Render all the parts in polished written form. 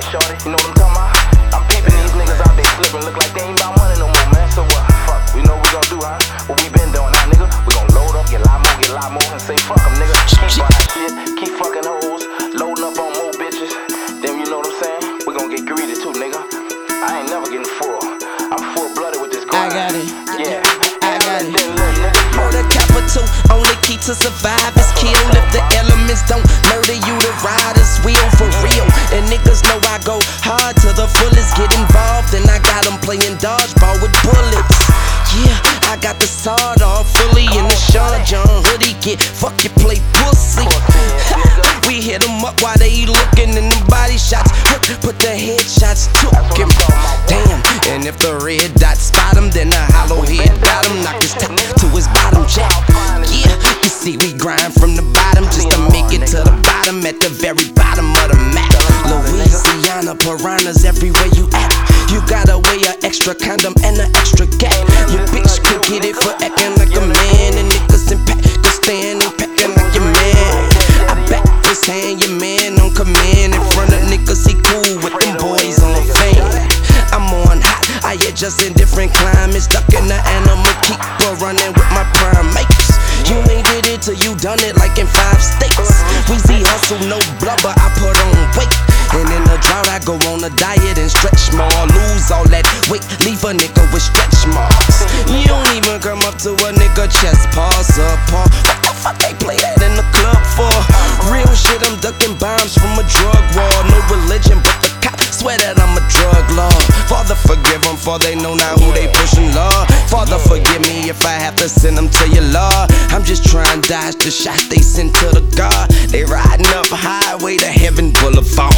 shorty, you know what I'm talking about? I'm peeping these niggas out there slipping, look like they ain't about money no more, man. So what? Fuck, we know what we gon' do, huh? What we been doing, huh, nigga? We gon' load up, get a lot more, and say fuck them, nigga. Keep buying shit, keep fucking hoes, loading up on more bitches. Then you know what I'm saying? We gon' get greedy too, nigga. I ain't never getting full. I'm full-blooded with this grind. I got it. Yeah, I got it. Murder capital, only key to survive is kill. If the elements don't murder you, the riders will for real. And niggas know I go hard to the fullest. Get involved and I got them playing dodgeball with bullets. Yeah, I got the sawed off fully in the Sean John hoodie. Get fuck you play pussy. We hit them up while they looking in the body shots. Put the headshots took him. Damn, and if the red dot spot him, then a hollow head got him. Knock his top to his bottom jack. Yeah, you see we grind from the bottom just to make it to the bottom, at the very bottom of the map. Louisiana piranhas everywhere you at. You gotta weigh an extra condom and an extra gap. Your bitch could get it for acting like a man, and niggas in pack could stand and packing like your man. I back this hand, your man on command. In front of niggas, he cool with them boys on fan. I'm on hot, I adjust in different climates. Stuck in the animal, keep running with my primates. You ain't did it till you done it like in 5 states. Weezy hustle, no blubber, I put on weight. And in the drought I go on a diet and stretch more. Lose all that weight, leave a nigga with stretch marks. You don't even come up to a nigga chest, pause up, pause. What the fuck they play that in the club for? Real shit, I'm ducking bombs from a drug war. No religion but the cop, swear that I'm a drug lord. Father forgive them for they know now who they pushing, Lord. Father forgive me if I have to send them to your Lord. I'm just trying to dodge the shot they sent to the God. They riding up highway to heaven boulevard.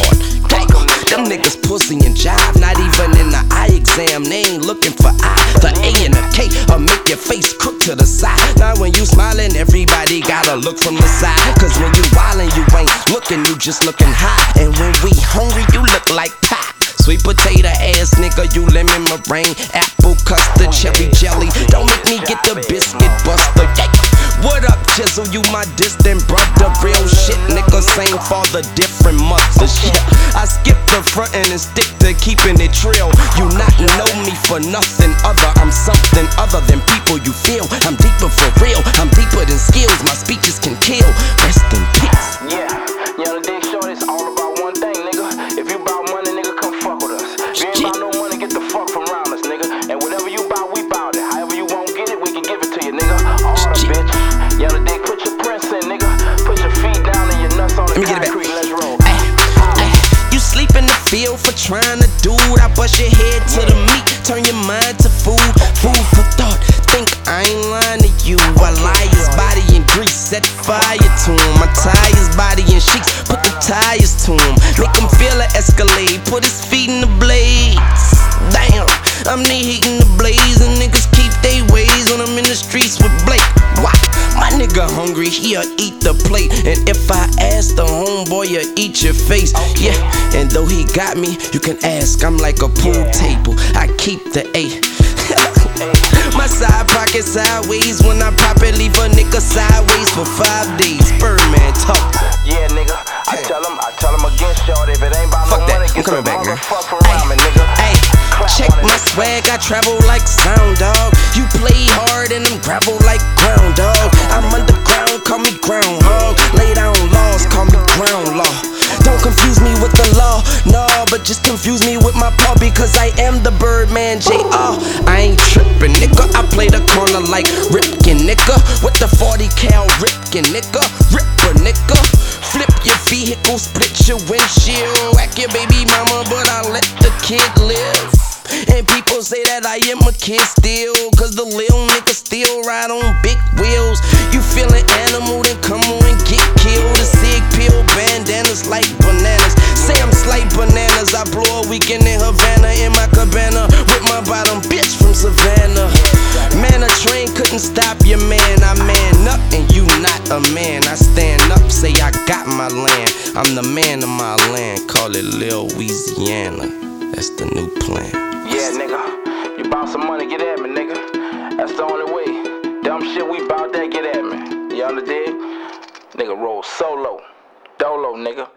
Them niggas pussy and jive, not even in the eye exam. They ain't looking for I. The A and the K will make your face crook to the side. Now when you smiling, everybody gotta look from the side. Cause when you wildin', you ain't looking, you just looking high. And when we hungry, you look like pie. Sweet potato ass nigga, you lemon meringue, apple custard, cherry jelly. Don't make me get the biscuit buster. What up, Chisel? You my distant brother. Real shit, nigga, same father, different mothers. Yeah, I skip the front and stick to keeping it trill. You not know me for nothing other. I'm something other than people you feel. I'm deeper for real. I'm deeper than skills. My speeches can kill. Rest in peace. Yeah, you know the Dick Short is all about one thing, nigga. If you bout money, nigga, come fuck with us. If you ain't bout no money, get the fuck from around us, nigga. And whatever you bout, we bout it. However you won't get it, we can give it to you, nigga. All the bitch. You know the Dick, put your prints in, nigga. Put your feet down and your nuts on the concrete. Let's roll. You sleep in the field for trying to do it. I bust your head to the meat, turn your mind to food. Food for thought, think I ain't lying to you. I lie his body in grease, set fire to him. I tie his body in sheets, put the tires to him. Make him feel an Escalade, put his feet in the blades. Damn, I'm the heat in the blaze, and niggas keep they ways when I'm in the streets with Blake. What? My nigga hungry, he'll eat the plate. And if I ask the homeboy, he'll eat your face. Yeah, and though he got me, you can ask, I'm like a pool table, I keep the A. My side pocket sideways, when I pop it, leave a nigga sideways for 5 days. Birdman talk. Yeah, nigga, I tell him again, short. If it ain't about no money, get the motherfuck from around me, nigga. Check my swag, I travel like sound dog. You play hard and I'm gravel like ground dog. I'm underground, call me groundhog. Lay down laws, call me ground law. Don't confuse me with the law, no, but just confuse me with my paw, because I am the Birdman J.R. I ain't trippin', nigga. I play the corner like Ripken, nigga. With the 40 cal Ripken, nigga. Ripper, nigga. Flip your vehicle, split your windshield. Whack your baby mama, but I let the kid live. And people say that I am a kid still, cause the little niggas still ride on big wheels. You feelin' animal, then come on and get killed. A cig pill, bandanas like bananas. Say I'm slight bananas, I blow a weekend in Havana in my cabana with my bottom bitch from Savannah. Man, a train couldn't stop your man. I man up and you not a man. I stand up, say I got my land. I'm the man of my land, call it Lil Louisiana. That's the new plan. Yeah, nigga, you bout some money, get at me, nigga. That's the only way. Dumb shit, we bout that, get at me. You understand? Nigga roll solo. Dolo, nigga.